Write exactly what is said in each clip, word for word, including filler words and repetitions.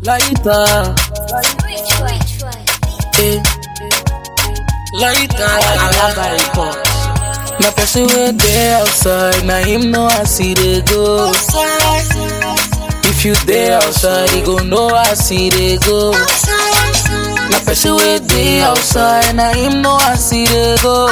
Lighter. Eh. Lighter. Na person wey dey outside, na him know I see they go. If you dey outside, you go know I see they go. Na person wey dey outside, na him know I see they go.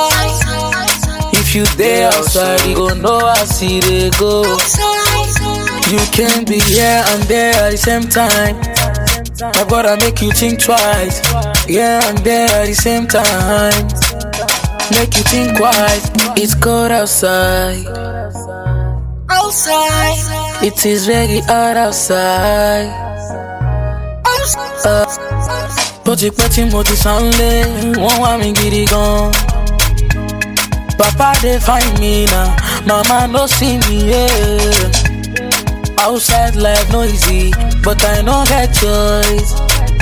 If you dey outside, you go know I see they go. You can be here and there at the same time. My brother make you think twice. Here and there at the same time. Make you think twice. It's cold outside. Outside. It is very hot outside. Uh, Poti poti moti sanle, wọ́n wá mi gidi gan. Papa they find me now, mama no see me, yeah. Outside life no easy, but I no get choice.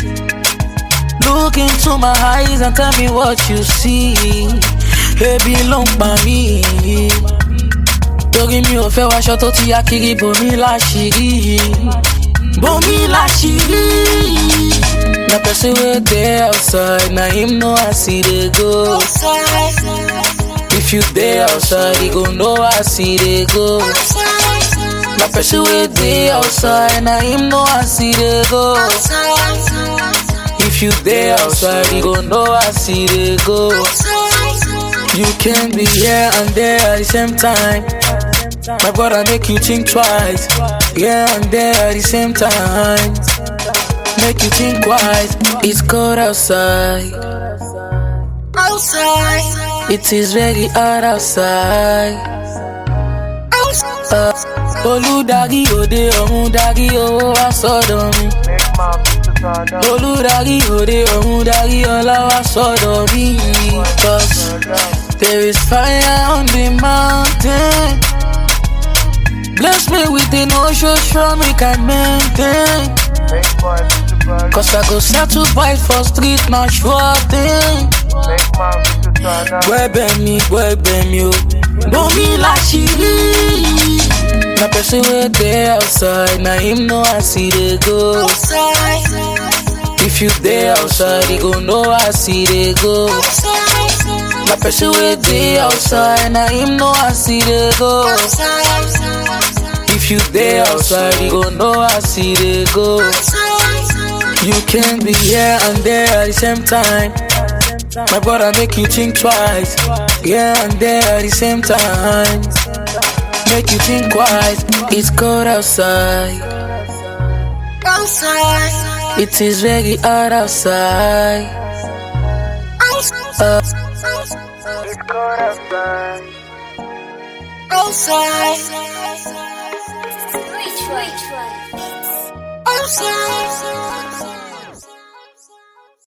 Look into my eyes and tell me what you see. Baby long by me. Torí mi ò fẹ́ wáṣọ tó ti ya kiri bomi láṣìírí. Bomi láṣìírí. Na person wey dey outside, na him know I see they go. If you dey outside, you go know I see they go. Na person wey dey outside, na him know I see they go. If you dey outside, you go know I see they go. You can be here and there at the same time. My brother make you think twice. Here and there at the same time. Make you think twice. It's cold outside. Outside. It is very hot outside. Uh, Oludari ode omudari owo wa sọ́dọ̀ mi. Oludari ode omudari ọlá wa sọ́dọ̀ mi. Cause there is fire on the mountain. Bless me with the no show strong we can maintain. Cause I go settle by for street, not sure thing. Webe mi, webe mi o. Bomi láṣìírí. Na person wey dey outside, na him know I see they go. If you dey outside, you go know I see they go. Na person wey dey outside, na him know I see they go. If you dey outside, you go know I see they go. You can be here and there at the same time. My brother make you think twice. Here and there at the same time. Make you think twice. It's cold outside. Outside. It is very hot outside. Uh, It's cold outside. Outside. Outside.